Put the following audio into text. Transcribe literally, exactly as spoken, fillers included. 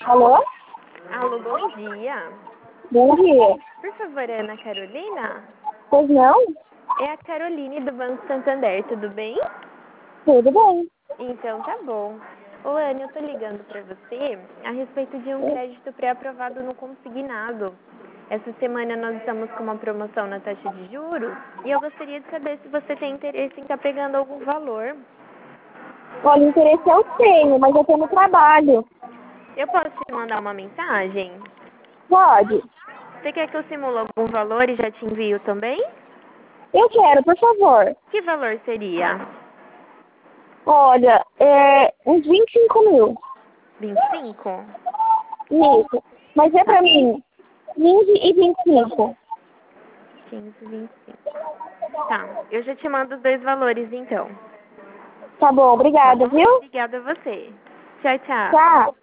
Alô? Alô, bom dia. Bom dia. Por favor, Ana Carolina? Pois não? É a Caroline do Banco Santander, tudo bem? Tudo bem. Então tá bom. Ô, Ana, eu tô ligando pra você a respeito de um crédito pré-aprovado no consignado. Essa semana nós estamos com uma promoção na taxa de juros e eu gostaria de saber se você tem interesse em estar pegando algum valor. Olha, interesse eu tenho, mas eu tenho no trabalho. Eu posso te mandar uma mensagem? Pode? Você quer que eu simule algum valor e já te envio também? Eu quero, por favor. Que valor seria? Olha, é uns vinte e cinco mil. vinte e cinco? Isso. Mas é pra mim quinze e vinte e cinco. quinze, vinte e cinco. Tá, eu já te mando os dois valores então. Tá bom, Tá obrigada, bom? viu? Obrigada a você. Tchau, tchau. Tchau.